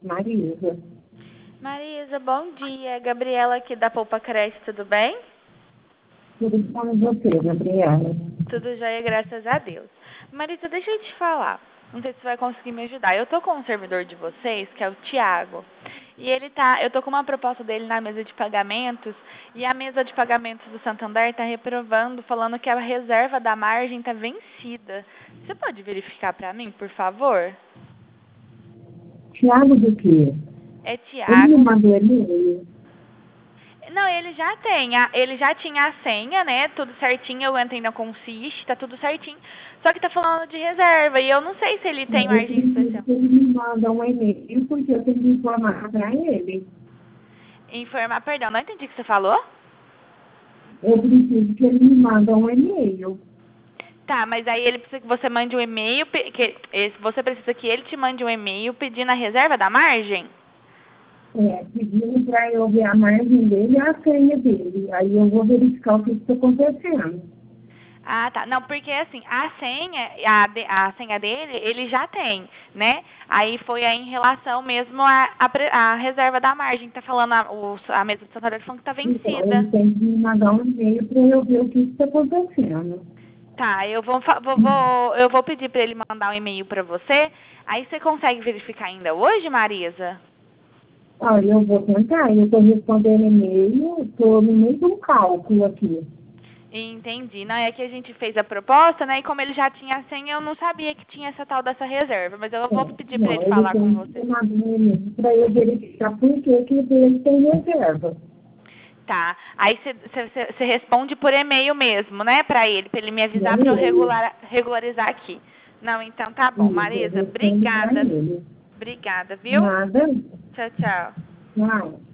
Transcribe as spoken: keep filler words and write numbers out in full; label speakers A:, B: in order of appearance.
A: Marisa.
B: Marisa, bom dia. Gabriela aqui da Poupa Cresce, tudo bem?
A: Tudo com você, Gabriela?
B: Tudo jóia, graças a Deus. Marisa, deixa eu te falar. Não sei se você vai conseguir me ajudar. Eu tô com um servidor de vocês, que é o Thiago. E ele tá, eu tô com uma proposta dele na mesa de pagamentos, e a mesa de pagamentos do Santander tá reprovando, falando que a reserva da margem tá vencida. Você pode verificar pra mim, por favor?
A: Tiago do quê?
B: É
A: Ele me
B: Thiago.
A: mandou e-mail.
B: Não, ele já tem, a, ele já tinha a senha, né, tudo certinho, eu entrei na Consiste, tá tudo certinho, só que tá falando de reserva, e eu não sei se ele tem
A: Eu
B: margem
A: preciso
B: especial.
A: que ele me manda um e-mail, porque eu tenho que informar para ele.
B: Informar, perdão, não entendi o que você falou?
A: Eu preciso que ele me manda um e-mail.
B: Tá, mas aí ele precisa que você mande um e-mail, pe- que, esse- você precisa que ele te mande um e-mail pedindo a reserva da margem?
A: É, pedindo para eu ver a margem dele e a senha dele. Aí eu vou verificar o que está acontecendo.
B: Ah, tá. Não, porque assim, a senha, a, de- a senha dele, ele já tem, né? Aí foi aí em relação mesmo à a, pre- a reserva da margem, que tá falando, a, o, a mesa do Santander falando que tá
A: Então,
B: vencida.
A: ele tem que me mandar um e-mail para eu ver o que está acontecendo.
B: Tá, eu vou, fa- vou, vou, eu vou pedir pra ele mandar um e-mail pra você. Aí você consegue verificar ainda hoje, Marisa?
A: Olha, eu vou tentar, eu estou respondendo e-mail, estou no meio de um cálculo aqui.
B: Entendi. Não, é que a gente fez a proposta, né? E como ele já tinha a senha, eu não sabia que tinha essa tal dessa reserva. Mas eu vou
A: É,
B: pedir pra
A: não,
B: ele
A: ele
B: falar com
A: tem que
B: você.
A: ter mandado um e-mail para eu verificar por que que ele tem reserva.
B: Tá. Aí você responde por e-mail mesmo, né? Pra ele, pra ele me
A: No
B: avisar pra eu
A: e-mail.
B: regular, regularizar aqui. Não, então tá bom.
A: Isso, eu
B: Marisa,
A: respondo para
B: obrigada.
A: ele.
B: Obrigada, viu?
A: Nada,
B: Tchau, tchau.
A: não.